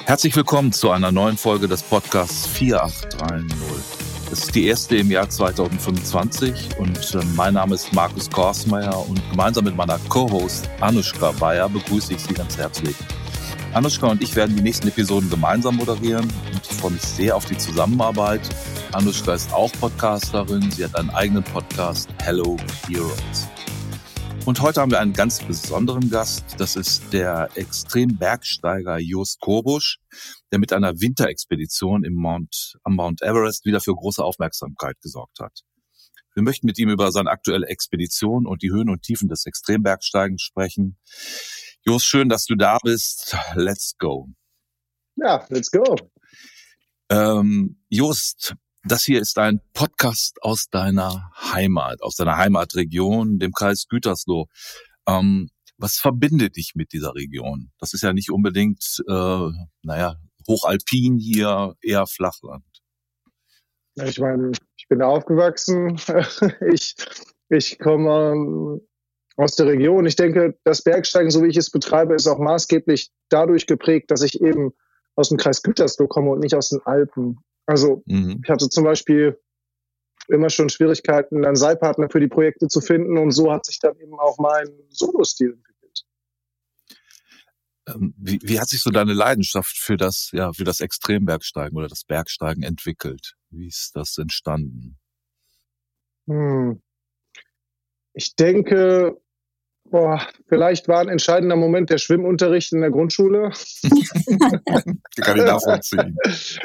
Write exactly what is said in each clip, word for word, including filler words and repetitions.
Herzlich willkommen zu einer neuen Folge des Podcasts vier acht drei null. Es ist die erste im Jahr zwanzig fünfundzwanzig und äh, mein Name ist Markus Korsmeier und gemeinsam mit meiner Co-Host Anushka Bayer begrüße ich Sie ganz herzlich. Anushka und ich werden die nächsten Episoden gemeinsam moderieren und ich freue mich sehr auf die Zusammenarbeit. Anushka ist auch Podcasterin, sie hat einen eigenen Podcast, Hello Heroes. Und heute haben wir einen ganz besonderen Gast. Das ist der Extrembergsteiger Joost Korbusch, der mit einer Winterexpedition im Mount, am Mount Everest wieder für große Aufmerksamkeit gesorgt hat. Wir möchten mit ihm über seine aktuelle Expedition und die Höhen und Tiefen des Extrembergsteigens sprechen. Joost, schön, dass du da bist. Let's go. Ja, let's go. Ähm, Joost, das hier ist ein Podcast aus deiner Heimat, aus deiner Heimatregion, dem Kreis Gütersloh. Ähm, was verbindet dich mit dieser Region? Das ist ja nicht unbedingt, äh, naja, hochalpin hier, eher Flachland. Ich meine, ich bin da aufgewachsen. ich, ich komme aus der Region. Ich denke, das Bergsteigen, so wie ich es betreibe, ist auch maßgeblich dadurch geprägt, dass ich eben aus dem Kreis Gütersloh komme und nicht aus den Alpen. Also mhm. ich hatte zum Beispiel immer schon Schwierigkeiten, einen Seilpartner für die Projekte zu finden und so hat sich dann eben auch mein Solo-Stil entwickelt. Ähm, wie, wie hat sich so deine Leidenschaft für das, ja, für das Extrembergsteigen oder das Bergsteigen entwickelt? Wie ist das entstanden? Hm. Ich denke, boah, vielleicht war ein entscheidender Moment der Schwimmunterricht in der Grundschule. Kann ich nachvollziehen.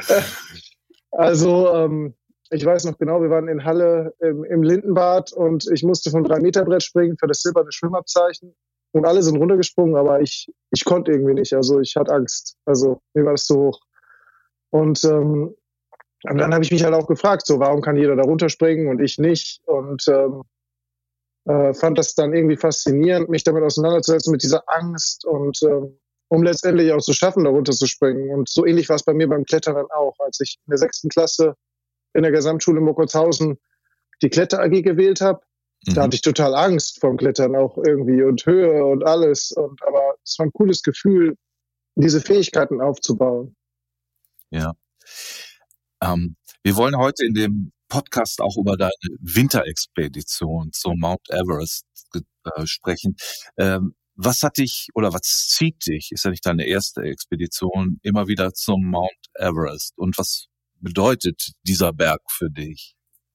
Also, ähm, ich weiß noch genau, wir waren in Halle im, im Lindenbad und ich musste vom drei Meter Brett springen für das silberne Schwimmabzeichen. Und alle sind runtergesprungen, aber ich, ich konnte irgendwie nicht. Also ich hatte Angst. Also mir war das zu hoch. Und, ähm, und dann habe ich mich halt auch gefragt, so warum kann jeder da runterspringen und ich nicht? Und ähm, äh, fand das dann irgendwie faszinierend, mich damit auseinanderzusetzen mit dieser Angst und ähm, um letztendlich auch zu schaffen, da runterzuspringen. Und so ähnlich war es bei mir beim Klettern dann auch. Als ich in der sechsten Klasse in der Gesamtschule Mockertshausen die Kletter-A G gewählt habe, mhm. da hatte ich total Angst vorm Klettern auch irgendwie und Höhe und alles. Und aber es war ein cooles Gefühl, diese Fähigkeiten aufzubauen. Ja. Ähm, wir wollen heute in dem Podcast auch über deine Winterexpedition zum Mount Everest äh, sprechen. Ähm, Was hat dich oder was zieht dich, ist ja nicht deine erste Expedition, immer wieder zum Mount Everest? Und was bedeutet dieser Berg für dich?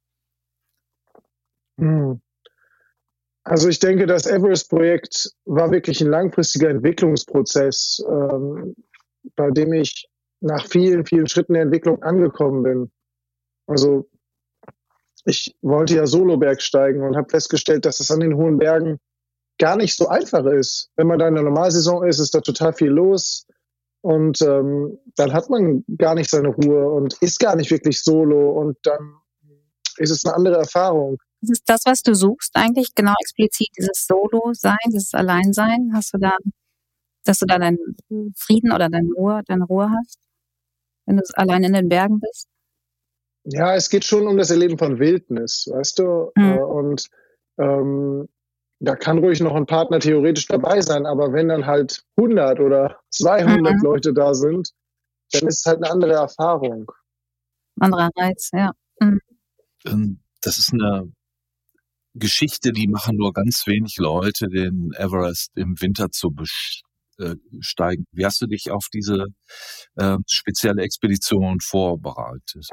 Also ich denke, das Everest-Projekt war wirklich ein langfristiger Entwicklungsprozess, ähm, bei dem ich nach vielen, vielen Schritten der Entwicklung angekommen bin. Also ich wollte ja Solo-Berg steigen und habe festgestellt, dass es an den hohen Bergen gar nicht so einfach ist. Wenn man da in der Normalsaison ist, ist da total viel los und ähm, dann hat man gar nicht seine Ruhe und ist gar nicht wirklich solo und dann ist es eine andere Erfahrung. Das ist das, was du suchst eigentlich, genau explizit dieses Solo-Sein, dieses Alleinsein? Hast du da, dass du da deinen Frieden oder deine Ruhe, deine Ruhe hast, wenn du allein in den Bergen bist? Ja, es geht schon um das Erleben von Wildnis, weißt du? Mhm. Und ähm, da kann ruhig noch ein Partner theoretisch dabei sein, aber wenn dann halt hundert oder zweihundert mhm. Leute da sind, dann ist es halt eine andere Erfahrung. Anderer Reiz, ja. Mhm. Das ist eine Geschichte, die machen nur ganz wenig Leute, den Everest im Winter zu besteigen. Wie hast du dich auf diese äh, spezielle Expedition vorbereitet?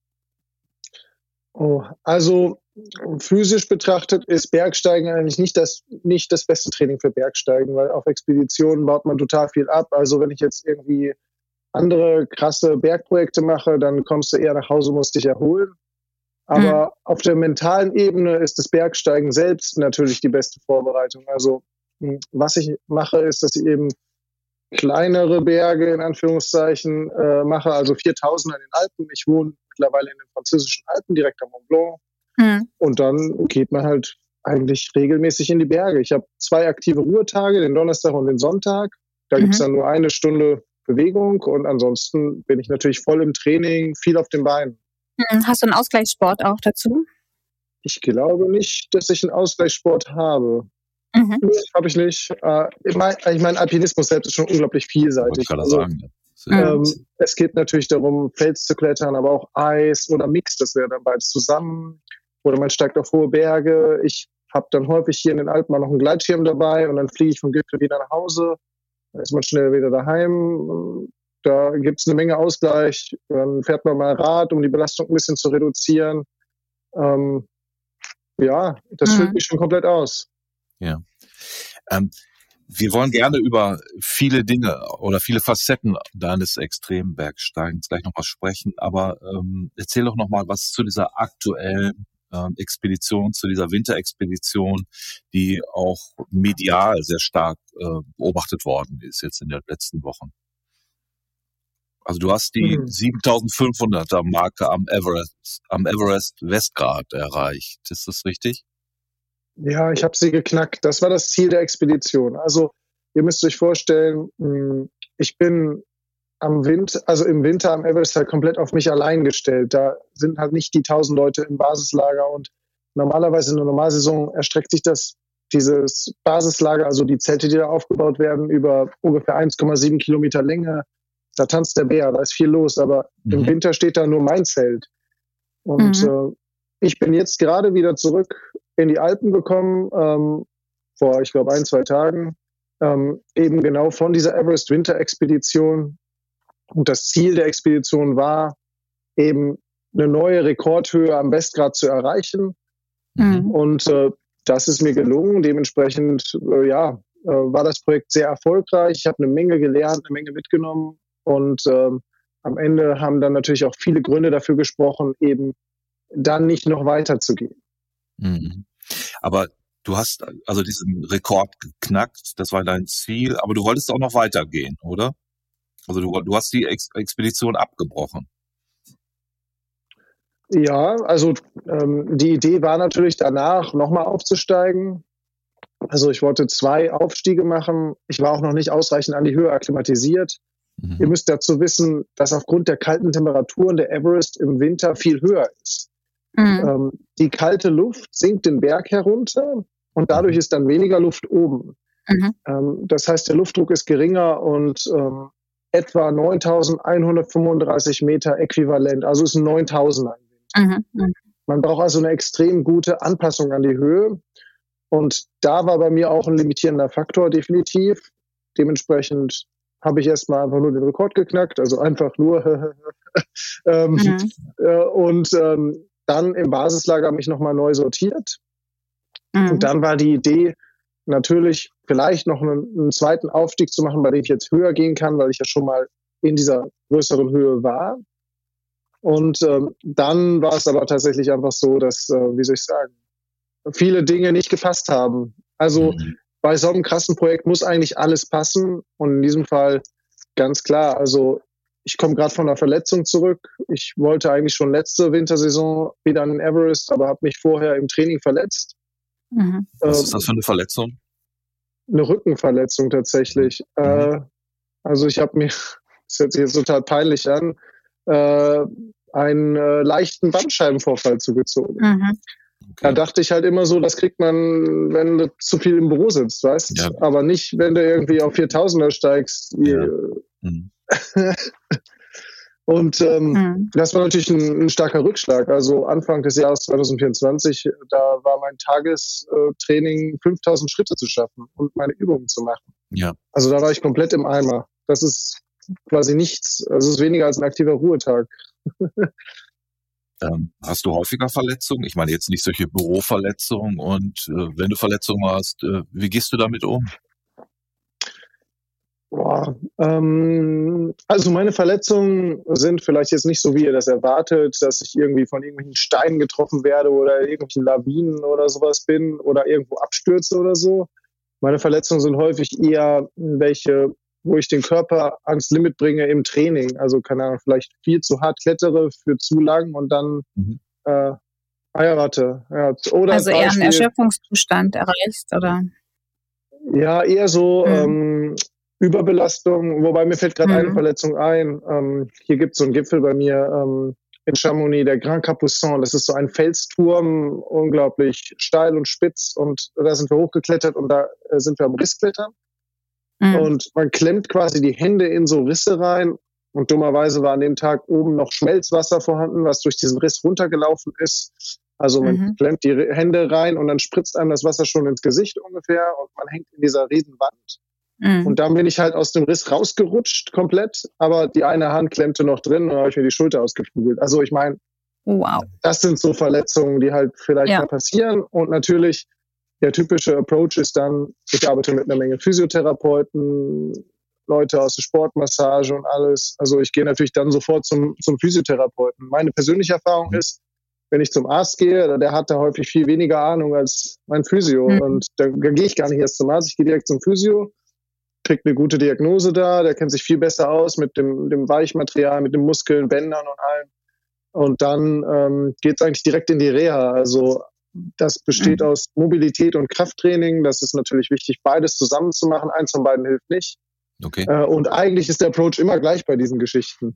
Oh, also physisch betrachtet ist Bergsteigen eigentlich nicht das, nicht das beste Training für Bergsteigen, weil auf Expeditionen baut man total viel ab. Also wenn ich jetzt irgendwie andere krasse Bergprojekte mache, dann kommst du eher nach Hause, musst dich erholen. Aber mhm. auf der mentalen Ebene ist das Bergsteigen selbst natürlich die beste Vorbereitung. Also was ich mache, ist, dass ich eben kleinere Berge in Anführungszeichen äh, mache, also viertausend in den Alpen. Ich wohne mittlerweile in den französischen Alpen, direkt am Mont Blanc. Mhm. Und dann geht man halt eigentlich regelmäßig in die Berge. Ich habe zwei aktive Ruhetage, den Donnerstag und den Sonntag. Da mhm. gibt es dann nur eine Stunde Bewegung und ansonsten bin ich natürlich voll im Training, viel auf den Beinen. Hast du einen Ausgleichssport auch dazu? Ich glaube nicht, dass ich einen Ausgleichssport habe. Mhm. Nee, habe ich nicht. Äh, ich meine, ich mein, Alpinismus selbst ist schon unglaublich vielseitig. Ich kann das also, sagen. Ähm, es geht natürlich darum, Fels zu klettern, aber auch Eis oder Mix, das wäre dann beides zusammen. Oder man steigt auf hohe Berge. Ich habe dann häufig hier in den Alpen mal noch einen Gleitschirm dabei und dann fliege ich vom Gipfel wieder nach Hause. Dann ist man schnell wieder daheim. Da gibt es eine Menge Ausgleich. Dann fährt man mal Rad, um die Belastung ein bisschen zu reduzieren. Ähm, ja, das Mhm. füllt mich schon komplett aus. Ja. Ähm, wir wollen gerne über viele Dinge oder viele Facetten deines Extrembergsteigens gleich noch mal sprechen, aber ähm, erzähl doch noch mal was zu dieser aktuellen ähm, Expedition, zu dieser Winterexpedition, die auch medial sehr stark äh, beobachtet worden ist jetzt in den letzten Wochen. Also du hast die Mhm. siebentausendfünfhunderter Marke am Everest, am Everest Westgrat erreicht. Ist das richtig? Ja, ich habe sie geknackt. Das war das Ziel der Expedition. Also ihr müsst euch vorstellen, mh, ich bin am Winter, also im Winter am Everest halt komplett auf mich allein gestellt. Da sind halt nicht die tausend Leute im Basislager und normalerweise in der Normalsaison erstreckt sich das, dieses Basislager, also die Zelte, die da aufgebaut werden, über ungefähr eins Komma sieben Kilometer Länge. Da tanzt der Bär, da ist viel los, aber Mhm. im Winter steht da nur mein Zelt. Und Mhm. äh, ich bin jetzt gerade wieder zurück in die Alpen gekommen, ähm, vor, ich glaube, ein, zwei Tagen, ähm, eben genau von dieser Everest-Winter-Expedition. Und das Ziel der Expedition war, eben eine neue Rekordhöhe am Westgrat zu erreichen. Mhm. Und äh, das ist mir gelungen. Dementsprechend, äh, ja, äh, war das Projekt sehr erfolgreich. Ich habe eine Menge gelernt, eine Menge mitgenommen. Und ähm, am Ende haben dann natürlich auch viele Gründe dafür gesprochen, eben dann nicht noch weiterzugehen. Mhm. Aber du hast also diesen Rekord geknackt, das war dein Ziel, aber du wolltest auch noch weitergehen, oder? Also du, du hast die Ex- Expedition abgebrochen. Ja, also ähm, die Idee war natürlich danach nochmal aufzusteigen. Also ich wollte zwei Aufstiege machen. Ich war auch noch nicht ausreichend an die Höhe akklimatisiert. Mhm. Ihr müsst dazu wissen, dass aufgrund der kalten Temperaturen der Everest im Winter viel höher ist. Mhm. Ähm, die kalte Luft sinkt den Berg herunter und dadurch ist dann weniger Luft oben. Mhm. Ähm, das heißt, der Luftdruck ist geringer und ähm, etwa neuntausendeinhundertfünfunddreißig Meter äquivalent, also ist ein neuntausender. Mhm. Mhm. Man braucht also eine extrem gute Anpassung an die Höhe. Und da war bei mir auch ein limitierender Faktor, definitiv. Dementsprechend habe ich erstmal einfach nur den Rekord geknackt, also einfach nur. ähm, Mhm. äh, und ähm, dann im Basislager mich nochmal neu sortiert. Mhm. Und dann war die Idee, natürlich vielleicht noch einen, einen zweiten Aufstieg zu machen, bei dem ich jetzt höher gehen kann, weil ich ja schon mal in dieser größeren Höhe war. Und ähm, dann war es aber tatsächlich einfach so, dass, äh, wie soll ich sagen, viele Dinge nicht gepasst haben. Also Mhm. bei so einem krassen Projekt muss eigentlich alles passen. Und in diesem Fall ganz klar, also ich komme gerade von einer Verletzung zurück. Ich wollte eigentlich schon letzte Wintersaison wieder an den Everest, aber habe mich vorher im Training verletzt. Mhm. Was Ähm, ist das für eine Verletzung? eine Rückenverletzung tatsächlich. Mhm. Äh, also ich habe mir, das hört sich jetzt total peinlich an, äh, einen äh, leichten Bandscheibenvorfall zugezogen. Mhm. Da Okay. dachte ich halt immer so, das kriegt man, wenn du zu viel im Büro sitzt, weißt? Ja. Aber nicht, wenn du irgendwie auf viertausender steigst. Ja. Mhm. Und ähm, Mhm. das war natürlich ein, ein starker Rückschlag. Also Anfang des Jahres zwanzig vierundzwanzig, da war mein Tagestraining fünftausend Schritte zu schaffen und meine Übungen zu machen. Ja. Also da war ich komplett im Eimer. Das ist quasi nichts, also es ist weniger als ein aktiver Ruhetag. Ähm, hast du häufiger Verletzungen? Ich meine jetzt nicht solche Büroverletzungen und äh, wenn du Verletzungen hast, äh, wie gehst du damit um? Boah, ähm, also meine Verletzungen sind vielleicht jetzt nicht so, wie ihr das erwartet, dass ich irgendwie von irgendwelchen Steinen getroffen werde oder in irgendwelchen Lawinen oder sowas bin oder irgendwo abstürze oder so. Meine Verletzungen sind häufig eher welche, wo ich den Körper ans Limit bringe im Training. Also keine Ahnung, vielleicht viel zu hart klettere für zu lang und dann Mhm. äh, ah ja, warte. Ja, oder Also als eher einen Beispiel, Erschöpfungszustand erreichst, oder? ja, eher so Mhm. ähm, Überbelastung, wobei mir fällt gerade eine Mhm. Verletzung ein. Ähm, hier gibt es so einen Gipfel bei mir ähm, in Chamonix, der Grand Capucin. Das ist so ein Felsturm, unglaublich steil und spitz. Und da sind wir hochgeklettert und da äh, sind wir am Rissklettern. Mhm. Und man klemmt quasi die Hände in so Risse rein Und dummerweise war an dem Tag oben noch Schmelzwasser vorhanden, was durch diesen Riss runtergelaufen ist. Also man Mhm. klemmt die Hände rein und dann spritzt einem das Wasser schon ins Gesicht ungefähr und man hängt in dieser Riesenwand. Mhm. Und dann bin ich halt aus dem Riss rausgerutscht komplett, aber die eine Hand klemmte noch drin und dann habe ich mir die Schulter ausgekugelt. Also ich meine, Wow. das sind so Verletzungen, die halt vielleicht Ja. mal passieren. Und natürlich, der typische Approach ist dann, ich arbeite mit einer Menge Physiotherapeuten, Leute aus der Sportmassage und alles. Also ich gehe natürlich dann sofort zum, zum Physiotherapeuten. Meine persönliche Erfahrung ist, wenn ich zum Arzt gehe, der hat da häufig viel weniger Ahnung als mein Physio. Mhm. Und da, da gehe ich gar nicht erst zum Arzt, ich gehe direkt zum Physio, kriegt eine gute Diagnose da, der kennt sich viel besser aus mit dem, dem Weichmaterial, mit den Muskeln, Bändern und allem. Und dann ähm, geht es eigentlich direkt in die Reha. Also das besteht Mhm. aus Mobilität und Krafttraining. Das ist natürlich wichtig, beides zusammen zu machen. Eins von beiden hilft nicht. Okay. Äh, und eigentlich ist der Approach immer gleich bei diesen Geschichten.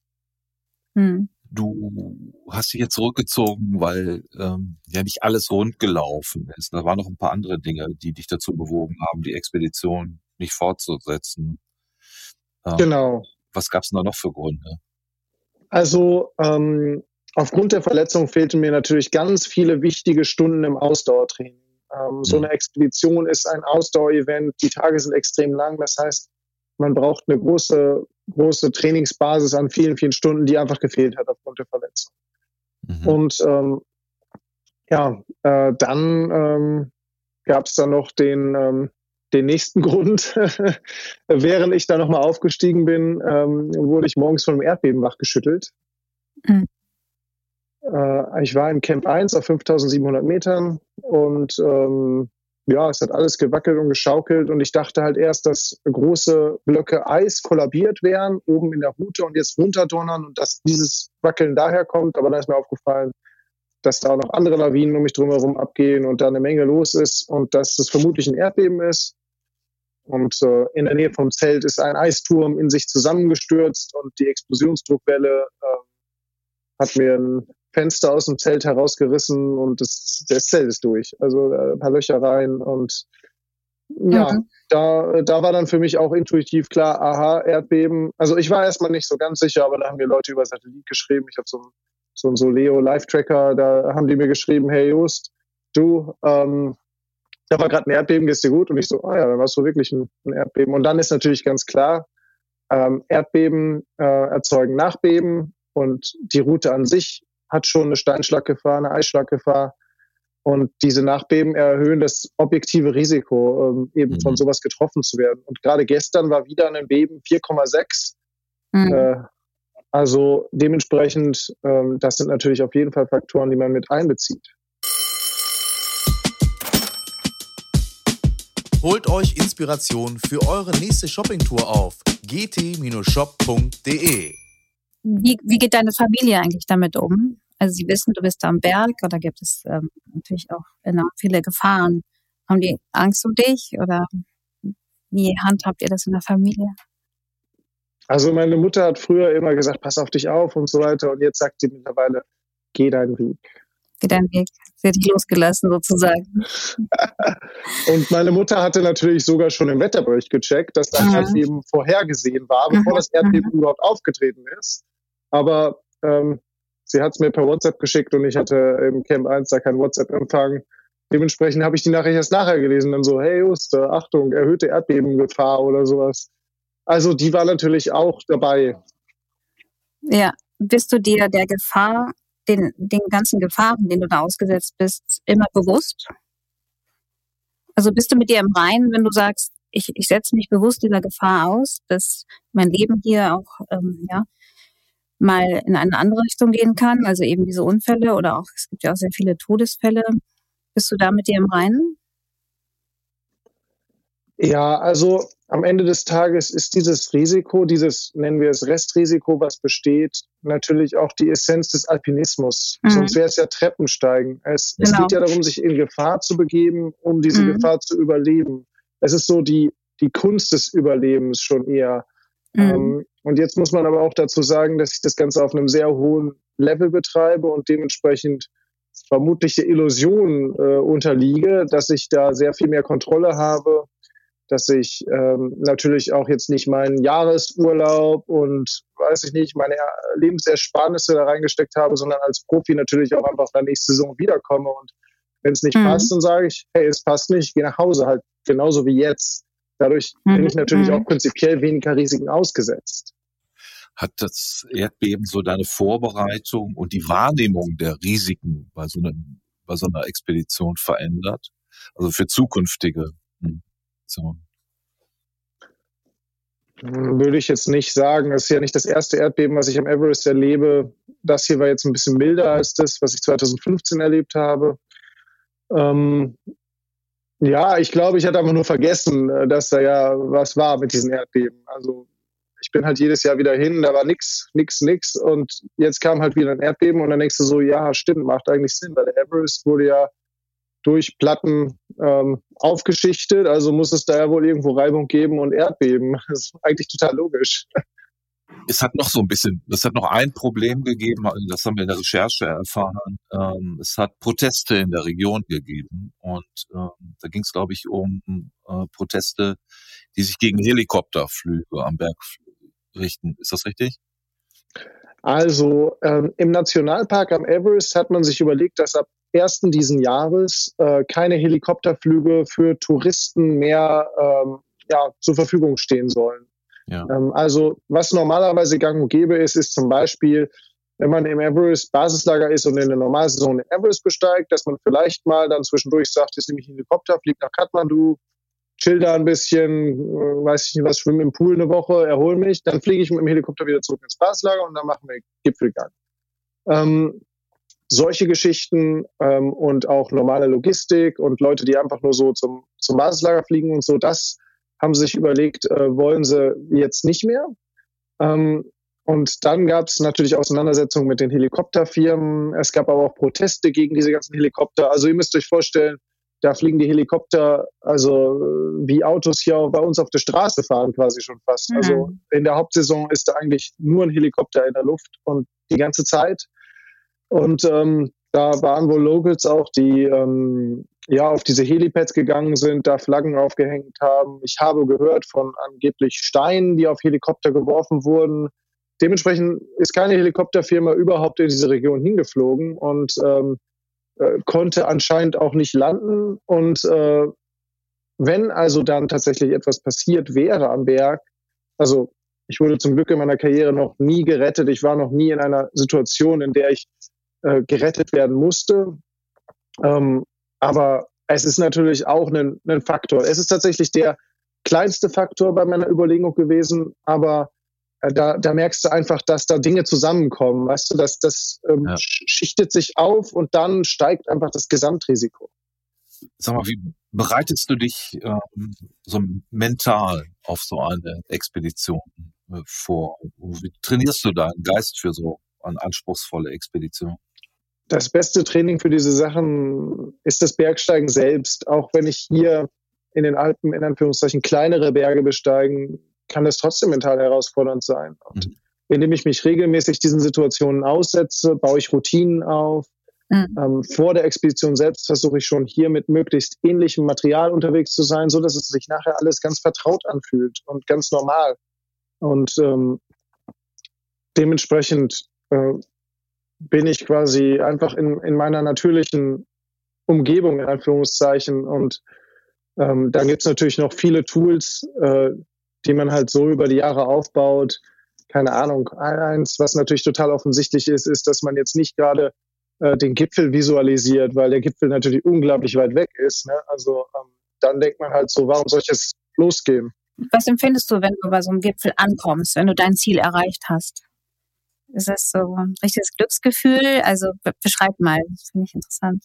Mhm. Du hast dich jetzt zurückgezogen, weil ähm, ja nicht alles rund gelaufen ist. Da waren noch ein paar andere Dinge, die dich dazu bewogen haben, die Expedition nicht fortzusetzen. Ähm, Genau. Was gab es da noch für Gründe? Also ähm, aufgrund der Verletzung fehlten mir natürlich ganz viele wichtige Stunden im Ausdauertraining. Ähm, so eine Expedition ist ein Ausdauerevent. Die Tage sind extrem lang. Das heißt, man braucht eine große, große Trainingsbasis an vielen, vielen Stunden, die einfach gefehlt hat aufgrund der Verletzung. Mhm. Und ähm, ja, äh, dann ähm, gab es dann noch den, ähm, den nächsten Grund. Während ich da nochmal aufgestiegen bin, ähm, wurde ich morgens von einem Erdbeben wachgeschüttelt. Mhm. Äh, ich war im Camp eins auf fünftausendsiebenhundert Metern und ähm, ja, es hat alles gewackelt und geschaukelt und ich dachte halt erst, dass große Blöcke Eis kollabiert wären, oben in der Route und jetzt runterdonnern und dass dieses Wackeln daher kommt. Aber dann ist mir aufgefallen, dass da auch noch andere Lawinen um mich drumherum abgehen und da eine Menge los ist und dass das vermutlich ein Erdbeben ist. Und äh, in der Nähe vom Zelt ist ein Eisturm in sich zusammengestürzt und die Explosionsdruckwelle äh, hat mir ein Fenster aus dem Zelt herausgerissen und das, das Zelt ist durch. Also äh, ein paar Löcher rein und ja, Mhm. da, da war dann für mich auch intuitiv klar, aha, Erdbeben. Also ich war erstmal nicht so ganz sicher, aber da haben mir Leute über Satellit geschrieben. Ich habe so, so einen Soleo Live-Tracker, da haben die mir geschrieben, hey Just, du, ähm, da war gerade ein Erdbeben, geht's dir gut? Und ich so, ah ja, dann war es so wirklich ein, ein Erdbeben. Und dann ist natürlich ganz klar, ähm, Erdbeben äh, erzeugen Nachbeben und die Route an sich hat schon eine Steinschlaggefahr, eine Eisschlaggefahr. Und diese Nachbeben erhöhen das objektive Risiko, ähm, eben Mhm. von sowas getroffen zu werden. Und gerade gestern war wieder ein Beben vier Komma sechs. Mhm. Äh, also dementsprechend, ähm, das sind natürlich auf jeden Fall Faktoren, die man mit einbezieht. Holt euch Inspiration für eure nächste Shoppingtour auf g t shop punkt d e. Wie, wie geht deine Familie eigentlich damit um? Also sie wissen, du bist da am Berg oder gibt es ähm, natürlich auch enorm viele Gefahren. Haben die Angst um dich oder wie handhabt ihr das in der Familie? Also meine Mutter hat früher immer gesagt, pass auf dich auf und so weiter. Und jetzt sagt sie mittlerweile, geh deinen Weg. Geh deinen Weg. Sie hat dich losgelassen sozusagen. Und meine Mutter hatte natürlich sogar schon im Wetterbericht gecheckt, dass das Mhm. Erdbeben vorhergesehen war, bevor Mhm. das Erdbeben überhaupt aufgetreten ist. Aber ähm, sie hat es mir per WhatsApp geschickt und ich hatte im Camp eins da keinen WhatsApp-Empfang. Dementsprechend habe ich die Nachricht erst nachher gelesen. Dann so, hey Just, äh, Achtung, erhöhte Erdbebengefahr oder sowas. Also die war natürlich auch dabei. Ja, bist du dir der Gefahr, den, den ganzen Gefahren, denen du da ausgesetzt bist, immer bewusst? Also bist du mit dir im Reinen, wenn du sagst, ich, ich setze mich bewusst dieser Gefahr aus, dass mein Leben hier auch ähm, ja, mal in eine andere Richtung gehen kann, also eben diese Unfälle oder auch, es gibt ja auch sehr viele Todesfälle. Bist du da mit dir im Reinen? Ja, also am Ende des Tages ist dieses Risiko, dieses, nennen wir es Restrisiko, was besteht, natürlich auch die Essenz des Alpinismus. Mhm. Sonst wäre es ja Treppensteigen. Es, es Genau. geht ja darum, sich in Gefahr zu begeben, um diese Mhm. Gefahr zu überleben. Es ist so die, die Kunst des Überlebens schon eher. Mhm. Ähm, und jetzt muss man aber auch dazu sagen, dass ich das Ganze auf einem sehr hohen Level betreibe und dementsprechend vermutlich der Illusion äh, unterliege, dass ich da sehr viel mehr Kontrolle habe. dass ich ähm, natürlich auch jetzt nicht meinen Jahresurlaub und, weiß ich nicht, meine Lebensersparnisse da reingesteckt habe, sondern als Profi natürlich auch einfach in der nächsten Saison wiederkomme. Und wenn es nicht mhm. passt, dann sage ich, hey, es passt nicht, ich gehe nach Hause, halt genauso wie jetzt. Dadurch mhm. bin ich natürlich mhm. auch prinzipiell weniger Risiken ausgesetzt. Hat das Erdbeben so deine Vorbereitung und die Wahrnehmung der Risiken bei so einer, bei so einer Expedition verändert? Also für zukünftige hm, so. Würde ich jetzt nicht sagen. Es ist ja nicht das erste Erdbeben, was ich am Everest erlebe. Das hier war jetzt ein bisschen milder als das, was ich zwanzig fünfzehn erlebt habe. Ähm, ja, ich glaube, ich hatte einfach nur vergessen, dass da ja was war mit diesen Erdbeben. Also ich bin halt jedes Jahr wieder hin, da war nix, nix, nix. Und jetzt kam halt wieder ein Erdbeben und dann denkst du so, ja, stimmt, macht eigentlich Sinn, weil der Everest wurde ja durch Platten ähm, aufgeschichtet, also muss es da ja wohl irgendwo Reibung geben und Erdbeben. Das ist eigentlich total logisch. Es hat noch so ein bisschen, es hat noch ein Problem gegeben, das haben wir in der Recherche erfahren. Ähm, es hat Proteste in der Region gegeben und ähm, da ging es, glaube ich, um äh, Proteste, die sich gegen Helikopterflüge am Berg richten. Ist das richtig? Also ähm, im Nationalpark am Everest hat man sich überlegt, dass ab ersten diesen Jahres äh, keine Helikopterflüge für Touristen mehr ähm, ja, zur Verfügung stehen sollen. Ja. Ähm, also was normalerweise gang und gäbe ist, ist zum Beispiel, wenn man im Everest Basislager ist und in der Normalsaison den Everest besteigt, dass man vielleicht mal dann zwischendurch sagt, jetzt nehme ich einen Helikopter, fliege nach Kathmandu, chill da ein bisschen, äh, weiß ich nicht was, schwimme im Pool eine Woche, erhole mich, dann fliege ich mit dem Helikopter wieder zurück ins Basislager und dann machen wir Gipfelgang. Ähm, solche Geschichten ähm, und auch normale Logistik und Leute, die einfach nur so zum, zum Basislager fliegen und so, das haben sie sich überlegt, äh, wollen sie jetzt nicht mehr. Ähm, und dann gab es natürlich Auseinandersetzungen mit den Helikopterfirmen. Es gab aber auch Proteste gegen diese ganzen Helikopter. Also ihr müsst euch vorstellen, da fliegen die Helikopter, also wie Autos hier bei uns auf der Straße fahren quasi schon fast. Mhm. Also in der Hauptsaison ist da eigentlich nur ein Helikopter in der Luft und die ganze Zeit. Und ähm, da waren wohl Locals auch, die ähm, ja auf diese Helipads gegangen sind, da Flaggen aufgehängt haben. Ich habe gehört von angeblich Steinen, die auf Helikopter geworfen wurden. Dementsprechend ist keine Helikopterfirma überhaupt in diese Region hingeflogen und ähm, äh, konnte anscheinend auch nicht landen. Und äh, wenn also dann tatsächlich etwas passiert wäre am Berg, also ich wurde zum Glück in meiner Karriere noch nie gerettet. Ich war noch nie in einer Situation, in der ich äh, gerettet werden musste. Ähm, aber es ist natürlich auch ein, ein Faktor. Es ist tatsächlich der kleinste Faktor bei meiner Überlegung gewesen, aber äh, da, da merkst du einfach, dass da Dinge zusammenkommen. Weißt du, dass das ähm, ja. schichtet sich auf und dann steigt einfach das Gesamtrisiko. Sag mal, wie bereitest du dich ähm, so mental auf so eine Expedition äh, vor? Wie trainierst du deinen Geist für so eine anspruchsvolle Expedition? Das beste Training für diese Sachen ist das Bergsteigen selbst. Auch wenn ich hier in den Alpen in Anführungszeichen kleinere Berge besteigen, kann das trotzdem mental herausfordernd sein. Und mhm. indem ich mich regelmäßig diesen Situationen aussetze, baue ich Routinen auf. Mhm. Ähm, vor der Expedition selbst versuche ich schon hier mit möglichst ähnlichem Material unterwegs zu sein, so dass es sich nachher alles ganz vertraut anfühlt und ganz normal. Und ähm, dementsprechend äh, bin ich quasi einfach in, in meiner natürlichen Umgebung, in Anführungszeichen. Und ähm, dann gibt es natürlich noch viele Tools, äh, die man halt so über die Jahre aufbaut. Keine Ahnung. Eins, was natürlich total offensichtlich ist, ist, dass man jetzt nicht gerade äh, den Gipfel visualisiert, weil der Gipfel natürlich unglaublich weit weg ist. Ne? Also ähm, dann denkt man halt so, warum soll ich jetzt losgehen? Was empfindest du, wenn du bei so einem Gipfel ankommst, wenn du dein Ziel erreicht hast? Ist das so ein richtiges Glücksgefühl? Also beschreib mal, das finde ich interessant.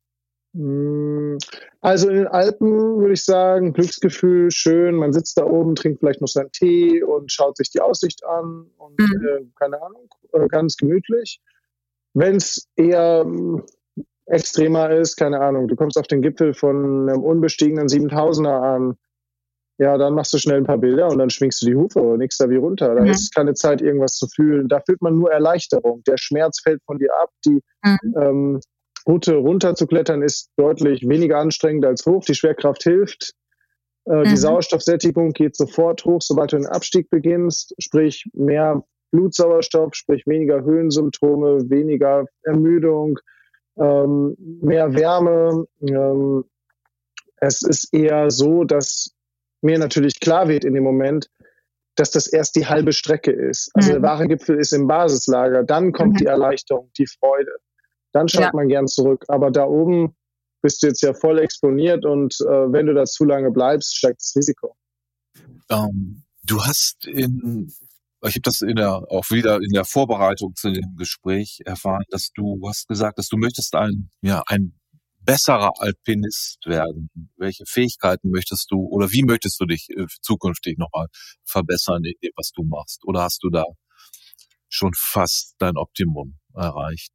Also in den Alpen würde ich sagen, Glücksgefühl, schön, man sitzt da oben, trinkt vielleicht noch seinen Tee und schaut sich die Aussicht an und mhm. äh, keine Ahnung, äh, ganz gemütlich. Wenn es eher äh, extremer ist, keine Ahnung, du kommst auf den Gipfel von einem unbestiegenen siebentausender an, ja, dann machst du schnell ein paar Bilder und dann schwingst du die Hufe und nichts da wie runter. Da mhm. ist keine Zeit, irgendwas zu fühlen. Da fühlt man nur Erleichterung. Der Schmerz fällt von dir ab. Die mhm. ähm, Route runter zu klettern ist deutlich weniger anstrengend als hoch. Die Schwerkraft hilft. Äh, die Mhm. Sauerstoffsättigung geht sofort hoch, sobald du den Abstieg beginnst, sprich mehr Blutsauerstoff, sprich weniger Höhensymptome, weniger Ermüdung, ähm, mehr Wärme. Ähm, es ist eher so, dass mir natürlich klar wird in dem Moment, dass das erst die halbe Strecke ist. Also der Mhm. wahre Gipfel ist im Basislager, dann kommt Mhm. die Erleichterung, die Freude. Dann schaut Ja. man gern zurück. Aber da oben bist du jetzt ja voll exponiert und äh, wenn du da zu lange bleibst, steigt das Risiko. Ähm, du hast in, ich habe das in der, auch wieder in der Vorbereitung zu dem Gespräch erfahren, dass du hast gesagt, dass du möchtest ein, ja, ein besserer Alpinist werden. Welche Fähigkeiten möchtest du oder wie möchtest du dich äh, zukünftig nochmal verbessern in dem, was du machst? Oder hast du da schon fast dein Optimum erreicht?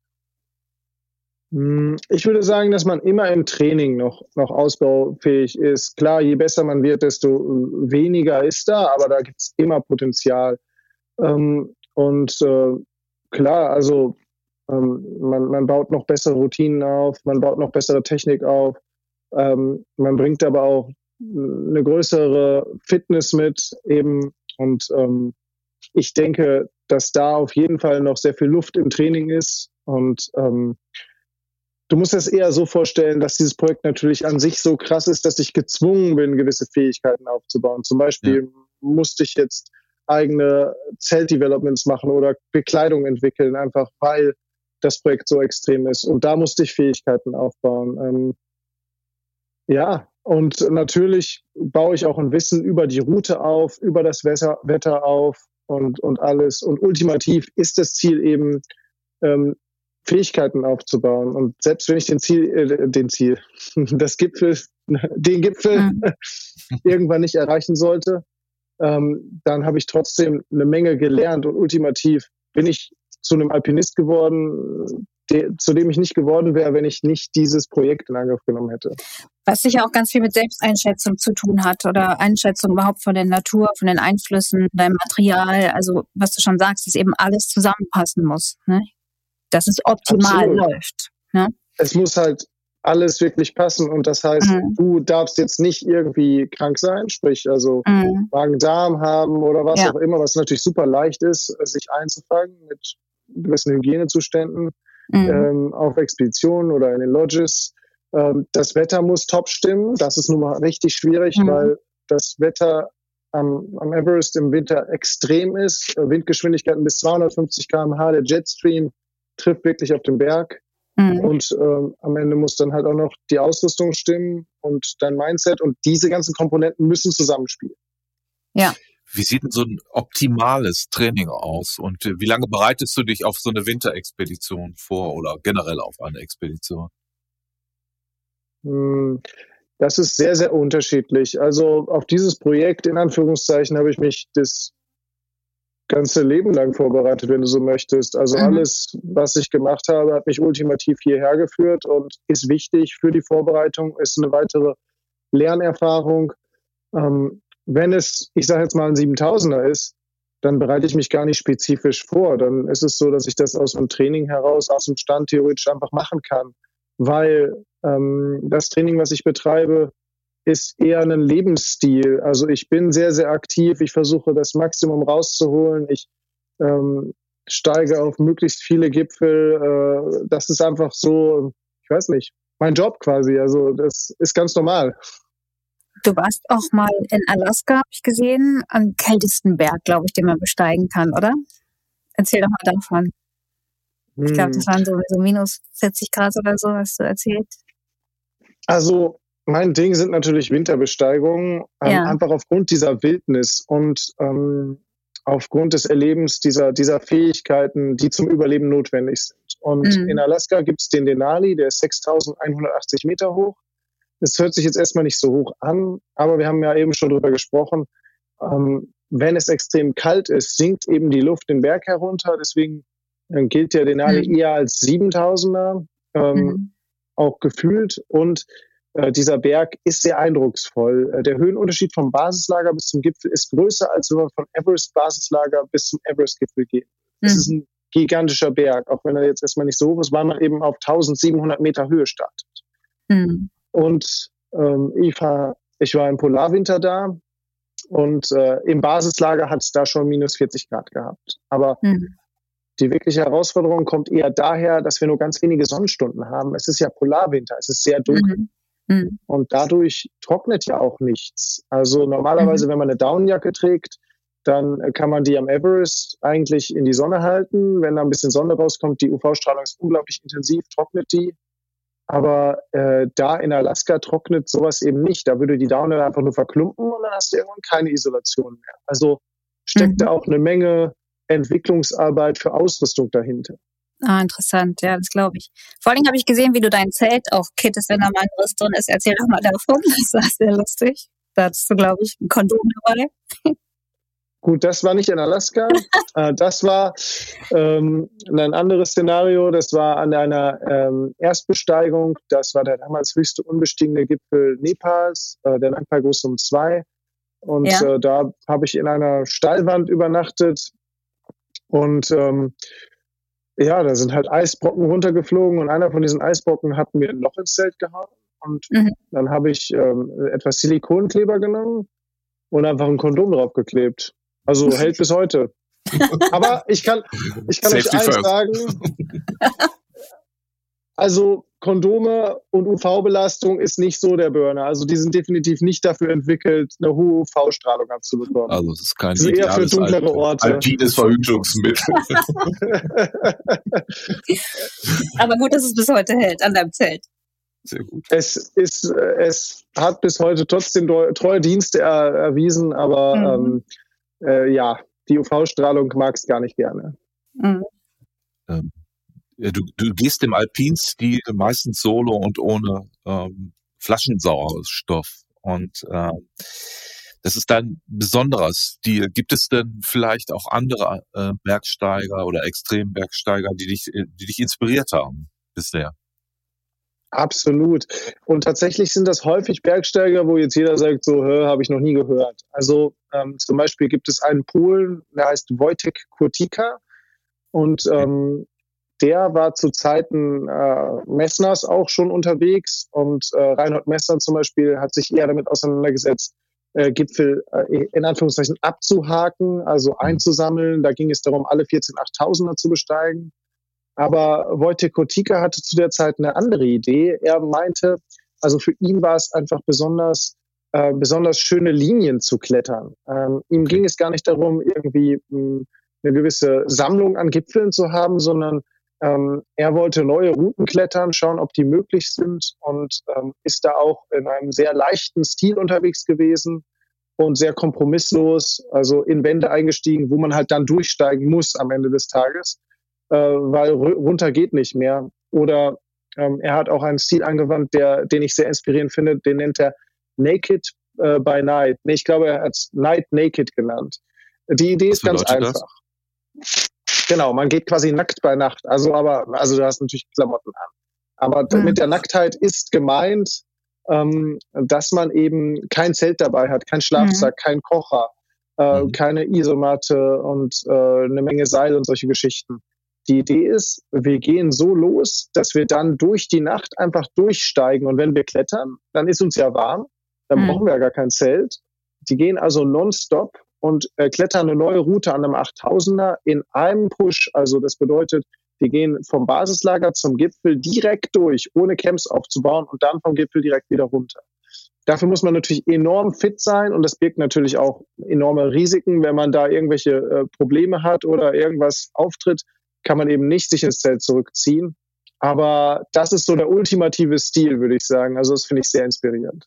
Hm, Ich würde sagen, dass man immer im Training noch, noch ausbaufähig ist. Klar, je besser man wird, desto äh, weniger ist da, aber da gibt es immer Potenzial. Ähm, und äh, klar, also ähm, man, man baut noch bessere Routinen auf, man baut noch bessere Technik auf, ähm, man bringt aber auch eine größere Fitness mit eben. Und ähm, ich denke, dass da auf jeden Fall noch sehr viel Luft im Training ist. Und ähm, du musst es eher so vorstellen, dass dieses Projekt natürlich an sich so krass ist, dass ich gezwungen bin, gewisse Fähigkeiten aufzubauen. Zum Beispiel ja. musste ich jetzt eigene Zelt-Developments machen oder Bekleidung entwickeln, einfach weil das Projekt so extrem ist. Und da musste ich Fähigkeiten aufbauen. Ähm, ja, und natürlich baue ich auch ein Wissen über die Route auf, über das Wetter, Wetter auf und, und alles. Und ultimativ ist das Ziel eben, ähm, Fähigkeiten aufzubauen. Und selbst wenn ich den Ziel, äh, den Ziel, das Gipfel, den Gipfel mhm. irgendwann nicht erreichen sollte, ähm, dann habe ich trotzdem eine Menge gelernt und ultimativ bin ich zu einem Alpinist geworden, de, zu dem ich nicht geworden wäre, wenn ich nicht dieses Projekt in Angriff genommen hätte. Was sicher auch ganz viel mit Selbsteinschätzung zu tun hat oder Einschätzung überhaupt von der Natur, von den Einflüssen, deinem Material. Also was du schon sagst, dass eben alles zusammenpassen muss, ne? Dass es optimal Absolut. läuft. Ne? Es muss halt alles wirklich passen und das heißt, mhm. du darfst jetzt nicht irgendwie krank sein, sprich also mhm. Magen-Darm haben oder was ja. auch immer, was natürlich super leicht ist, sich einzufangen mit gewissen Hygienezuständen mhm. ähm, auf Expeditionen oder in den Lodges. Ähm, das Wetter muss top stimmen, das ist nun mal richtig schwierig, mhm. weil das Wetter am, am Everest im Winter extrem ist, Windgeschwindigkeiten bis zweihundertfünfzig Kilometer pro Stunde, der Jetstream trifft wirklich auf den Berg. Mhm. Und ähm, am Ende muss dann halt auch noch die Ausrüstung stimmen und dein Mindset und diese ganzen Komponenten müssen zusammenspielen. Ja. Wie sieht denn so ein optimales Training aus und wie lange bereitest du dich auf so eine Winterexpedition vor oder generell auf eine Expedition? Das ist sehr, sehr unterschiedlich. Also auf dieses Projekt, in Anführungszeichen, habe ich mich das ganze Leben lang vorbereitet, wenn du so möchtest. Also mhm. alles, was ich gemacht habe, hat mich ultimativ hierher geführt und ist wichtig für die Vorbereitung, ist eine weitere Lernerfahrung. Ähm, wenn es, ich sage jetzt mal ein siebentausender ist, dann bereite ich mich gar nicht spezifisch vor. Dann ist es so, dass ich das aus dem Training heraus, aus dem Stand theoretisch einfach machen kann, weil ähm, das Training, was ich betreibe, ist eher ein Lebensstil. Also ich bin sehr, sehr aktiv. Ich versuche, das Maximum rauszuholen. Ich ähm, steige auf möglichst viele Gipfel. Äh, das ist einfach so, ich weiß nicht, mein Job quasi. Also das ist ganz normal. Du warst auch mal in Alaska, habe ich gesehen, am kältesten Berg, glaube ich, den man besteigen kann, oder? Erzähl doch mal davon. Hm. Ich glaube, das waren so, so minus vierzig Grad oder so, hast du erzählt. Also mein Ding sind natürlich Winterbesteigungen, ähm, ja. einfach aufgrund dieser Wildnis und ähm, aufgrund des Erlebens dieser, dieser Fähigkeiten, die zum Überleben notwendig sind. Und mhm. in Alaska gibt es den Denali, der ist sechstausendeinhundertachtzig Meter hoch. Das hört sich jetzt erstmal nicht so hoch an, aber wir haben ja eben schon drüber gesprochen, ähm, wenn es extrem kalt ist, sinkt eben die Luft den Berg herunter. Deswegen äh, gilt der Denali mhm. eher als siebentausender, ähm, mhm. auch gefühlt. Und dieser Berg ist sehr eindrucksvoll. Der Höhenunterschied vom Basislager bis zum Gipfel ist größer, als wenn man von Everest-Basislager bis zum Everest-Gipfel geht. Das mhm. ist ein gigantischer Berg, auch wenn er jetzt erstmal nicht so hoch ist, weil man eben auf tausendsiebenhundert Meter Höhe startet. Mhm. Und ähm, ich fahre Ich war im Polarwinter da und äh, im Basislager hat es da schon minus vierzig Grad gehabt. Aber mhm. die wirkliche Herausforderung kommt eher daher, dass wir nur ganz wenige Sonnenstunden haben. Es ist ja Polarwinter, es ist sehr dunkel. Mhm. Mhm. Und dadurch trocknet ja auch nichts. Also normalerweise, mhm. wenn man eine Daunenjacke trägt, dann kann man die am Everest eigentlich in die Sonne halten. Wenn da ein bisschen Sonne rauskommt, die U V-Strahlung ist unglaublich intensiv, trocknet die. Aber äh, da in Alaska trocknet sowas eben nicht. Da würde die Daune einfach nur verklumpen und dann hast du irgendwann keine Isolation mehr. Also steckt mhm. da auch eine Menge Entwicklungsarbeit für Ausrüstung dahinter. Ah, interessant. Ja, das glaube ich. Vor allem habe ich gesehen, wie du dein Zelt auch kittest, wenn da mal ein Riss drin ist. Erzähl doch mal davon. Das war sehr lustig. Da hattest du, glaube ich, ein Kondom dabei. Gut, das war nicht in Alaska. Das war ähm, ein anderes Szenario. Das war an einer ähm, Erstbesteigung. Das war der damals höchste unbestiegene Gipfel Nepals, äh, der Nangpa-Gosum zwei. Und ja. äh, da habe ich in einer Steilwand übernachtet. Und ähm, ja, da sind halt Eisbrocken runtergeflogen. Und einer von diesen Eisbrocken hat mir ein Loch ins Zelt gehauen. Und mhm. dann habe ich ähm, etwas Silikonkleber genommen und einfach ein Kondom draufgeklebt. Also hält bis heute. Aber ich kann, ich kann euch eins sagen, also Kondome und U V-Belastung ist nicht so der Burner. Also die sind definitiv nicht dafür entwickelt, eine hohe U V-Strahlung abzubekommen. Also das ist kein das ist eher für dunklere Al- Orte. Alpines Verhütungsmittel. Aber gut, dass es bis heute hält an deinem Zelt. Sehr gut. Es ist, es hat bis heute trotzdem treue Dienste er, erwiesen, aber mhm. ähm, äh, ja, die U V-Strahlung mag es gar nicht gerne. Mhm. Ähm, du, du gehst im Alpinstil meistens solo und ohne ähm, Flaschensauerstoff. Und ähm, das ist dein besonderer Stil. Gibt es denn vielleicht auch andere äh, Bergsteiger oder Extrembergsteiger, die dich, die dich inspiriert haben bisher? Absolut. Und tatsächlich sind das häufig Bergsteiger, wo jetzt jeder sagt, so, habe ich noch nie gehört. Also ähm, zum Beispiel gibt es einen Polen, der heißt Wojtek Kurtyka. Und ähm, der war zu Zeiten äh, Messners auch schon unterwegs. Und äh, Reinhold Messner zum Beispiel hat sich eher damit auseinandergesetzt, äh, Gipfel äh, in Anführungszeichen abzuhaken, also einzusammeln. Da ging es darum, alle vierzehn achttausender zu besteigen. Aber Wojtek Kurtyka hatte zu der Zeit eine andere Idee. Er meinte, also für ihn war es einfach besonders, äh, besonders schöne Linien zu klettern. Ähm, ihm ging es gar nicht darum, irgendwie mh, eine gewisse Sammlung an Gipfeln zu haben, sondern ähm, er wollte neue Routen klettern, schauen, ob die möglich sind und ähm, ist da auch in einem sehr leichten Stil unterwegs gewesen und sehr kompromisslos, also in Wände eingestiegen, wo man halt dann durchsteigen muss am Ende des Tages. Äh, weil runter geht nicht mehr. Oder ähm, er hat auch einen Stil angewandt, der, den ich sehr inspirierend finde, den nennt er Naked äh, by Night. Nee, ich glaube, er hat es Night Naked genannt. Die Idee ist ganz einfach. Das? Genau, man geht quasi nackt bei Nacht. Also, aber, also du hast natürlich Klamotten an. Aber mhm. mit der Nacktheit ist gemeint, ähm, dass man eben kein Zelt dabei hat, kein Schlafsack, mhm. kein Kocher, äh, mhm. keine Isomatte und äh, eine Menge Seil und solche Geschichten. Die Idee ist, wir gehen so los, dass wir dann durch die Nacht einfach durchsteigen. Und wenn wir klettern, dann ist uns ja warm, dann mhm. brauchen wir ja gar kein Zelt. Die gehen also nonstop und äh, klettern eine neue Route an einem achttausender in einem Push. Also das bedeutet, die gehen vom Basislager zum Gipfel direkt durch, ohne Camps aufzubauen und dann vom Gipfel direkt wieder runter. Dafür muss man natürlich enorm fit sein und das birgt natürlich auch enorme Risiken, wenn man da irgendwelche äh, Probleme hat oder irgendwas auftritt, kann man eben nicht sich ins Zelt zurückziehen. Aber das ist so der ultimative Stil, würde ich sagen. Also das finde ich sehr inspirierend.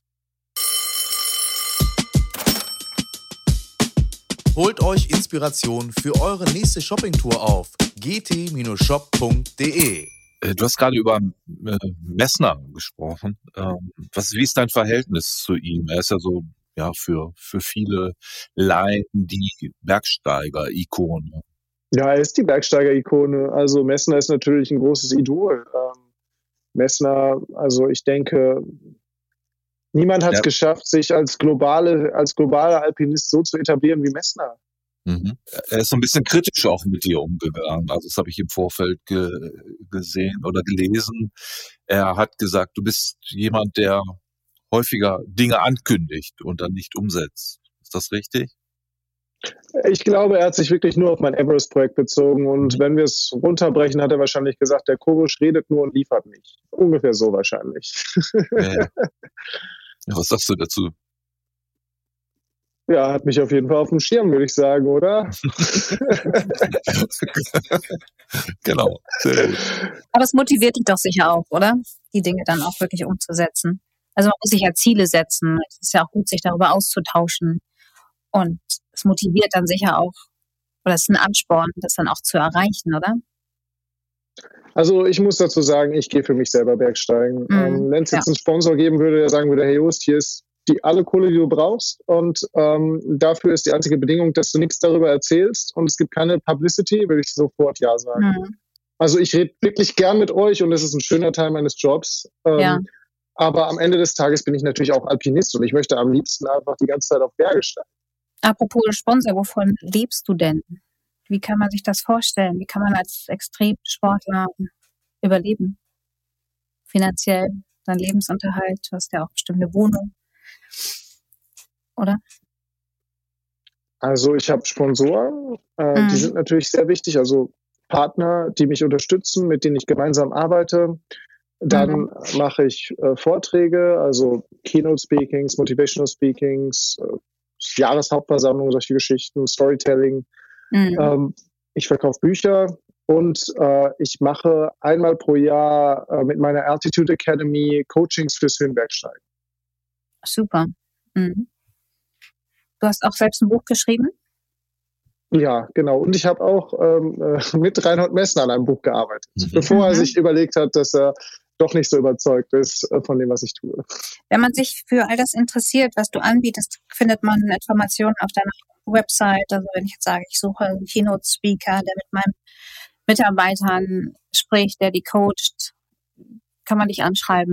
Holt euch Inspiration für eure nächste Shoppingtour auf g t Bindestrich shop punkt d e. Du hast gerade über äh, Messner gesprochen. Ähm, was, wie ist dein Verhältnis zu ihm? Er ist ja so ja für, für viele Laien die Bergsteiger-Ikone. Ja, er ist die Bergsteiger-Ikone. Also Messner ist natürlich ein großes Idol. Ähm, Messner, also ich denke, niemand hat es ja. geschafft, sich als globale, als globaler Alpinist so zu etablieren wie Messner. Mhm. Er ist so ein bisschen kritisch auch mit dir umgegangen. Also das habe ich im Vorfeld ge- gesehen oder gelesen. Er hat gesagt, du bist jemand, der häufiger Dinge ankündigt und dann nicht umsetzt. Ist das richtig? Ich glaube, er hat sich wirklich nur auf mein Everest-Projekt bezogen und wenn wir es runterbrechen, hat er wahrscheinlich gesagt, der Kobusch redet nur und liefert nicht. Ungefähr so wahrscheinlich. Ja, ja. Ja, was sagst du dazu? Ja, hat mich auf jeden Fall auf dem Schirm, würde ich sagen, oder? Genau, sehr gut. Aber es motiviert dich doch sicher auch, oder? Die Dinge dann auch wirklich umzusetzen. Also man muss sich ja Ziele setzen. Es ist ja auch gut, sich darüber auszutauschen. Und es motiviert dann sicher auch, oder es ist ein Ansporn, das dann auch zu erreichen, oder? Also ich muss dazu sagen, ich gehe für mich selber Bergsteigen. Mhm, ähm, Wenn es jetzt ja. einen Sponsor geben würde, der sagen würde, hey Just, hier ist die alle Kohle, die du brauchst und ähm, dafür ist die einzige Bedingung, dass du nichts darüber erzählst und es gibt keine Publicity, würde ich sofort ja sagen. Mhm. Also ich rede wirklich gern mit euch und es ist ein schöner Teil meines Jobs. Ähm, Ja. Aber am Ende des Tages bin ich natürlich auch Alpinist und ich möchte am liebsten einfach die ganze Zeit auf Berge steigen. Apropos Sponsor, wovon lebst du denn? Wie kann man sich das vorstellen? Wie kann man als Extremsportler überleben? Finanziell, dein Lebensunterhalt, du hast ja auch bestimmt eine Wohnung. Oder? Also ich habe Sponsoren, äh, Mhm. die sind natürlich sehr wichtig, also Partner, die mich unterstützen, mit denen ich gemeinsam arbeite. Dann Mhm. mache ich äh, Vorträge, also Keynote Speakings, Motivational Speakings, äh, Jahreshauptversammlung, solche Geschichten, Storytelling. Mhm. Ähm, ich verkaufe Bücher und äh, ich mache einmal pro Jahr äh, mit meiner Altitude Academy Coachings fürs Höhenbergsteigen. Super. Mhm. Du hast auch selbst ein Buch geschrieben? Ja, genau. Und ich habe auch ähm, äh, mit Reinhold Messner an einem Buch gearbeitet, Mhm. bevor er Mhm. sich überlegt hat, dass er doch nicht so überzeugt ist äh, von dem, was ich tue. Wenn man sich für all das interessiert, was du anbietest, findet man Informationen auf deiner Website. Also wenn ich jetzt sage, ich suche einen Keynote-Speaker, der mit meinen Mitarbeitern spricht, der die coacht, kann man dich anschreiben.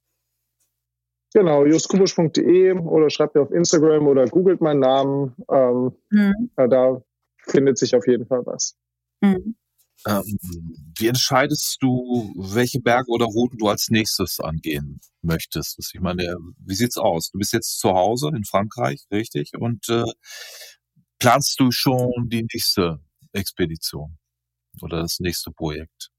Genau, just kubusch punkt de oder schreibt mir auf Instagram oder googelt meinen Namen. Ähm, Mhm. äh, da findet sich auf jeden Fall was. Mhm. Ähm, wie entscheidest du, welche Berge oder Routen du als nächstes angehen möchtest? Ich meine, wie sieht's aus? Du bist jetzt zu Hause in Frankreich, richtig? Und äh, planst du schon die nächste Expedition oder das nächste Projekt?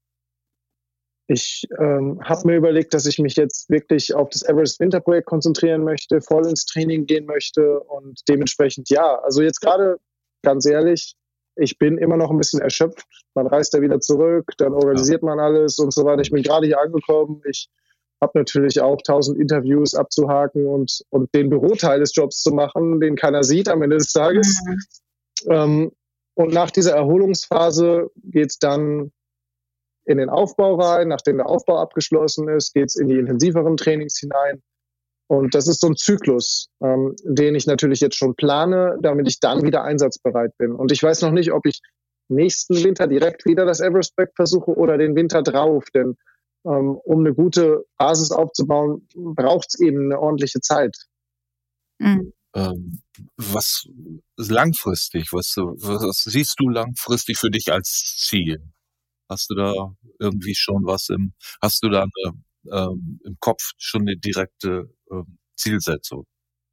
Ich ähm, habe mir überlegt, dass ich mich jetzt wirklich auf das Everest Winterprojekt konzentrieren möchte, voll ins Training gehen möchte und dementsprechend ja. Also jetzt gerade, ganz ehrlich, ich bin immer noch ein bisschen erschöpft. Man reist da wieder zurück, dann organisiert man alles und so weiter. Ich bin gerade hier angekommen. Ich habe natürlich auch tausend Interviews abzuhaken und, und den Büroteil des Jobs zu machen, den keiner sieht am Ende des Tages. Mhm. Ähm, und nach dieser Erholungsphase geht's dann in den Aufbau rein. Nachdem der Aufbau abgeschlossen ist, geht's in die intensiveren Trainings hinein. Und das ist so ein Zyklus, ähm, den ich natürlich jetzt schon plane, damit ich dann wieder einsatzbereit bin. Und ich weiß noch nicht, ob ich nächsten Winter direkt wieder das Everest-Projekt versuche oder den Winter drauf. Denn ähm, um eine gute Basis aufzubauen, braucht's eben eine ordentliche Zeit. Mhm. Ähm, was langfristig, was, was siehst du langfristig für dich als Ziel? Hast du da irgendwie schon was im, hast du da eine, ähm, im Kopf schon eine direkte ähm, Zielsetzung?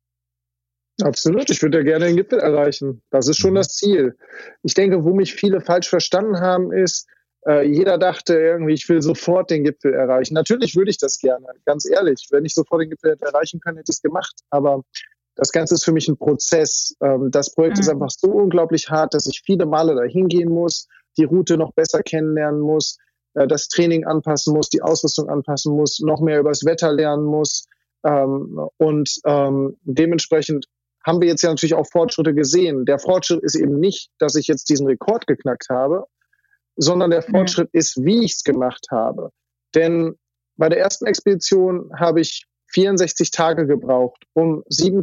Absolut, ich würde ja gerne den Gipfel erreichen. Das ist schon Mhm. das Ziel. Ich denke, wo mich viele falsch verstanden haben, ist, äh, jeder dachte irgendwie, ich will sofort den Gipfel erreichen. Natürlich würde ich das gerne, ganz ehrlich. Wenn ich sofort den Gipfel hätte erreichen können, hätte ich es gemacht. Aber das Ganze ist für mich ein Prozess. Ähm, das Projekt Mhm. ist einfach so unglaublich hart, dass ich viele Male dahin gehen muss, die Route noch besser kennenlernen muss, äh, das Training anpassen muss, die Ausrüstung anpassen muss, noch mehr über das Wetter lernen muss. Ähm, und ähm, dementsprechend haben wir jetzt ja natürlich auch Fortschritte gesehen. Der Fortschritt ist eben nicht, dass ich jetzt diesen Rekord geknackt habe, sondern der Fortschritt ist, wie ich es gemacht habe. Denn bei der ersten Expedition habe ich vierundsechzig Tage gebraucht, um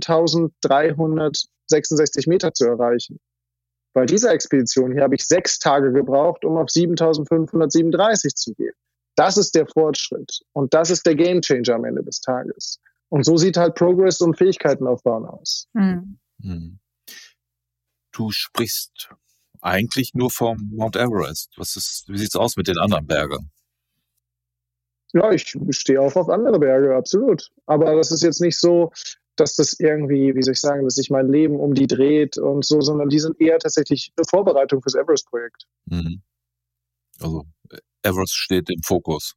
siebentausenddreihundertsechsundsechzig Meter zu erreichen. Bei dieser Expedition hier habe ich sechs Tage gebraucht, um auf siebentausendfünfhundertsiebenunddreißig zu gehen. Das ist der Fortschritt und das ist der Gamechanger am Ende des Tages. Und so sieht halt Progress und Fähigkeiten aufbauen aus. Mhm. Mhm. Du sprichst eigentlich nur vom Mount Everest. Was ist, wie sieht's aus mit den anderen Bergen? Ja, ich stehe auch auf andere Berge, absolut. Aber das ist jetzt nicht so, dass das irgendwie, wie soll ich sagen, dass sich mein Leben um die dreht und so, sondern die sind eher tatsächlich eine Vorbereitung fürs Everest-Projekt. Mhm. Also Everest steht im Fokus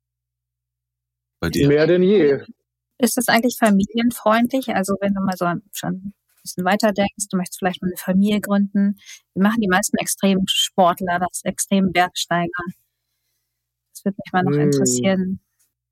bei dir. Mehr denn je. Ist das eigentlich familienfreundlich? Also wenn du mal so schon ein bisschen weiter denkst, du möchtest vielleicht mal eine Familie gründen. Wir machen die meisten Extremsportler, das Extrembergsteiger. Das würde mich mal noch Hm. interessieren.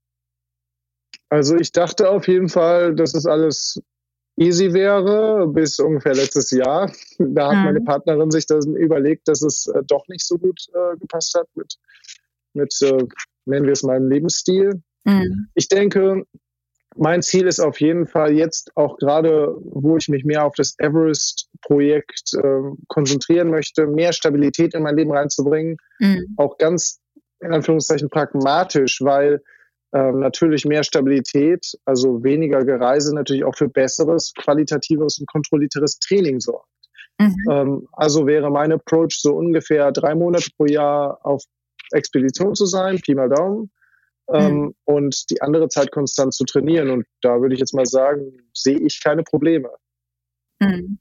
Also ich dachte auf jeden Fall, dass es alles easy wäre, bis ungefähr letztes Jahr. Da hat Mhm. meine Partnerin sich dann überlegt, dass es äh, doch nicht so gut äh, gepasst hat mit, mit äh, nennen wir es mal, einem Lebensstil. Mhm. Ich denke, mein Ziel ist auf jeden Fall jetzt auch gerade, wo ich mich mehr auf das Everest-Projekt äh, konzentrieren möchte, mehr Stabilität in mein Leben reinzubringen. Mhm. Auch ganz, in Anführungszeichen, pragmatisch, weil ähm, natürlich mehr Stabilität, also weniger Gereise, natürlich auch für besseres, qualitativeres und kontrollierteres Training sorgt. Mhm. Ähm, also wäre mein Approach so ungefähr drei Monate pro Jahr auf Expedition zu sein, Pi mal Daumen, ähm, Mhm. und die andere Zeit konstant zu trainieren. Und da würde ich jetzt mal sagen, sehe ich keine Probleme. Mhm.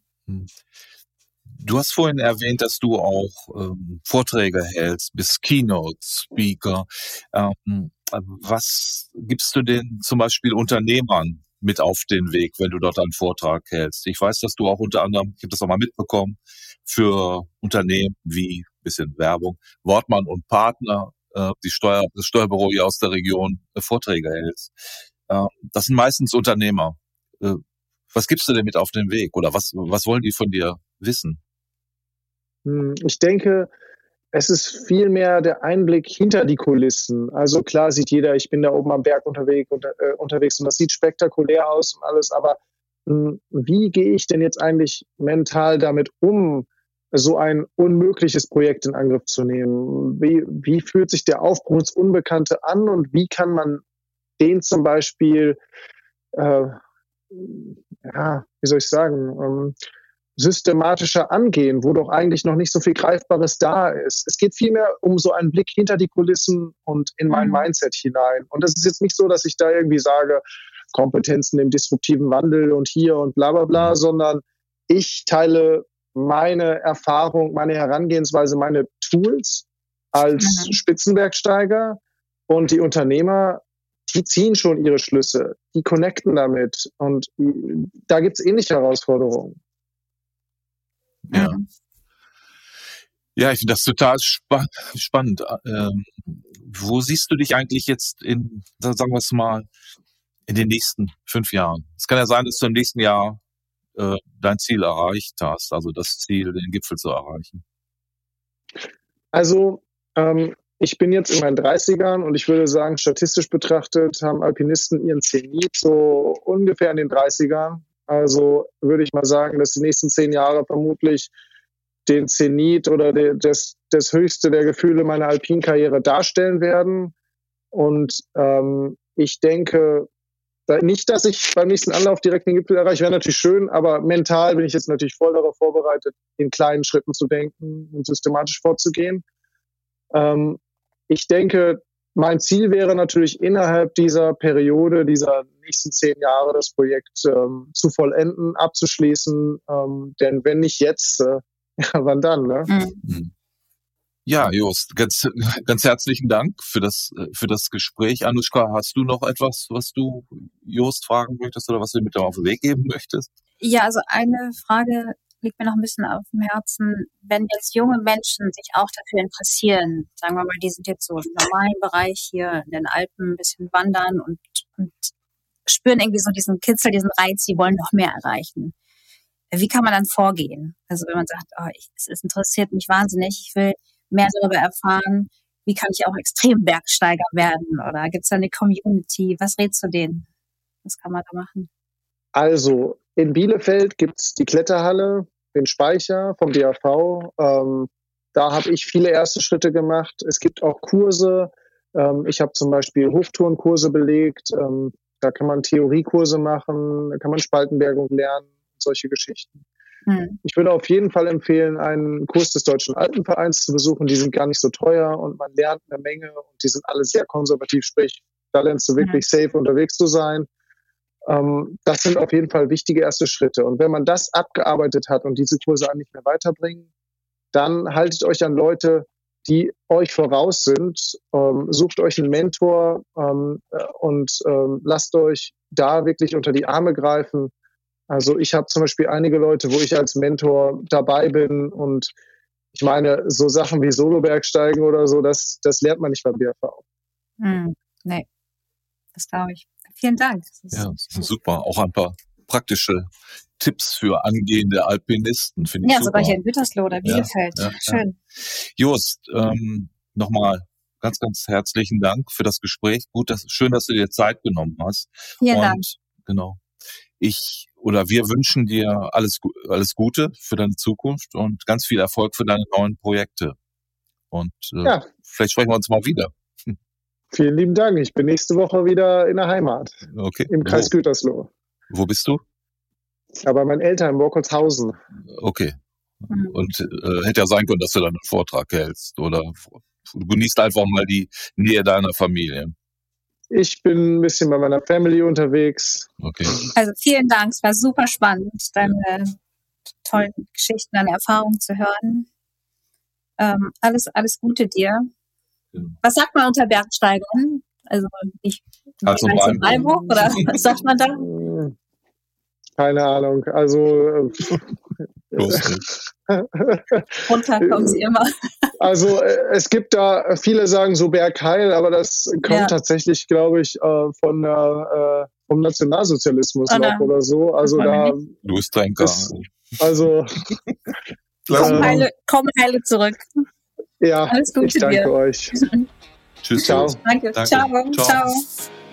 Du hast vorhin erwähnt, dass du auch ähm, Vorträge hältst, bist Keynote-Speaker. Ähm, was gibst du denn zum Beispiel Unternehmern mit auf den Weg, wenn du dort einen Vortrag hältst? Ich weiß, dass du auch unter anderem, ich habe das auch mal mitbekommen, für Unternehmen wie, bisschen Werbung, Wortmann und Partner, äh, die Steuer, das Steuerbüro hier aus der Region, äh, Vorträge hältst. Äh, das sind meistens Unternehmer. Äh, was gibst du denn mit auf den Weg? Oder was, was wollen die von dir wissen? Hm, Ich denke, es ist vielmehr der Einblick hinter die Kulissen. Also klar sieht jeder, ich bin da oben am Berg unterwegs und, äh, unterwegs und das sieht spektakulär aus und alles, aber mh, wie gehe ich denn jetzt eigentlich mental damit um, so ein unmögliches Projekt in Angriff zu nehmen? Wie, wie fühlt sich der Aufbruch ins Unbekannte an und wie kann man den zum Beispiel, äh, ja, wie soll ich sagen, ähm, systematischer angehen, wo doch eigentlich noch nicht so viel Greifbares da ist. Es geht vielmehr um so einen Blick hinter die Kulissen und in mein Mhm. Mindset hinein. Und es ist jetzt nicht so, dass ich da irgendwie sage, Kompetenzen im disruptiven Wandel und hier und bla bla bla, sondern ich teile meine Erfahrung, meine Herangehensweise, meine Tools als Mhm. Spitzenbergsteiger und die Unternehmer, die ziehen schon ihre Schlüsse, die connecten damit und da gibt es ähnliche Herausforderungen. Ja. Mhm. Ja, ich finde das total spa spannend. Ähm, wo siehst du dich eigentlich jetzt in, sagen wir es mal, in den nächsten fünf Jahren? Es kann ja sein, dass du im nächsten Jahr äh, dein Ziel erreicht hast, also das Ziel, den Gipfel zu erreichen. Also ähm, ich bin jetzt in meinen dreißigern und ich würde sagen, statistisch betrachtet haben Alpinisten ihren Zenit so ungefähr in den dreißigern. Also würde ich mal sagen, dass die nächsten zehn Jahre vermutlich den Zenit oder de, das, das höchste der Gefühle meiner Alpinkarriere darstellen werden. Und ähm, ich denke nicht, dass ich beim nächsten Anlauf direkt den Gipfel erreiche, wäre natürlich schön, aber mental bin ich jetzt natürlich voll darauf vorbereitet, in kleinen Schritten zu denken und systematisch vorzugehen. Ähm, ich denke, mein Ziel wäre natürlich innerhalb dieser Periode, dieser nächsten zehn Jahre, das Projekt ähm, zu vollenden, abzuschließen. Ähm, denn wenn nicht jetzt, äh, ja, wann dann? Ne? Mhm. Ja, Jost, ganz, ganz herzlichen Dank für das, für das Gespräch. Anushka, hast du noch etwas, was du Jost fragen möchtest oder was du mit auf den Weg geben möchtest? Ja, also eine Frage liegt mir noch ein bisschen auf dem Herzen. Wenn jetzt junge Menschen sich auch dafür interessieren, sagen wir mal, die sind jetzt so im normalen Bereich hier in den Alpen ein bisschen wandern und, und spüren irgendwie so diesen Kitzel, diesen Reiz, sie wollen noch mehr erreichen. Wie kann man dann vorgehen? Also wenn man sagt, oh, ich, es interessiert mich wahnsinnig, ich will mehr darüber erfahren, wie kann ich auch Extrembergsteiger werden? Oder gibt es da eine Community? Was rätst du denen? Was kann man da machen? Also in Bielefeld gibt es die Kletterhalle, den Speicher vom D A V. Ähm, da habe ich viele erste Schritte gemacht. Es gibt auch Kurse. Ähm, ich habe zum Beispiel Hochtourenkurse belegt. Ähm, da kann man Theoriekurse machen, da kann man Spaltenbergung lernen, solche Geschichten. Mhm. Ich würde auf jeden Fall empfehlen, einen Kurs des Deutschen Alpenvereins zu besuchen. Die sind gar nicht so teuer und man lernt eine Menge und die sind alle sehr konservativ, sprich, da lernst du wirklich mhm. safe unterwegs zu sein. Ähm, das sind auf jeden Fall wichtige erste Schritte. Und wenn man das abgearbeitet hat und diese Kurse einen nicht mehr weiterbringen, dann haltet euch an Leute, die euch voraus sind, ähm, sucht euch einen Mentor ähm, und ähm, lasst euch da wirklich unter die Arme greifen. Also ich habe zum Beispiel einige Leute, wo ich als Mentor dabei bin und ich meine, so Sachen wie Solobergsteigen oder so, das, das lernt man nicht beim B R V. Hm, nee, das glaube ich. Vielen Dank. Ja, super. Auch ein paar praktische Tipps für angehende Alpinisten, finde ich ja, super. Ja, sogar hier in Gütersloh oder Bielefeld. Ja, ja, Schön. Ja. Jost, ähm, nochmal ganz, ganz herzlichen Dank für das Gespräch. Gut, dass, schön, dass du dir Zeit genommen hast. Vielen Und, Dank. Genau. Ich oder wir wünschen dir alles, alles Gute für deine Zukunft und ganz viel Erfolg für deine neuen Projekte. Und äh, ja. vielleicht sprechen wir uns mal wieder. Vielen lieben Dank. Ich bin nächste Woche wieder in der Heimat. Okay. Im Kreis Wo? Gütersloh. Wo bist du? Ja, bei meinen Eltern in Borkolshausen. Okay. Und äh, hätte ja sein können, dass du dann einen Vortrag hältst oder du genießt einfach mal die Nähe deiner Familie. Ich bin ein bisschen bei meiner Family unterwegs. Okay. Also vielen Dank, es war super spannend, deine ja. tollen Geschichten, deine Erfahrungen zu hören. Ähm, alles, alles Gute dir. Ja. Was sagt man unter Bergsteigern? Also ich also Beinbruch, Beinbruch oder was sagt man da? Keine Ahnung. Also runter kommen sie immer. Also es gibt da, viele sagen so Bergheil, aber das kommt ja. tatsächlich, glaube ich, von äh, vom Nationalsozialismus oh, noch oder so. Also da Louis Trenker. Ist, also komm heile, komm heile zurück. Ja, alles Gute ich danke dir. euch. Tschüss. Ciao. Danke. Danke. Ciao. Ciao. Ciao.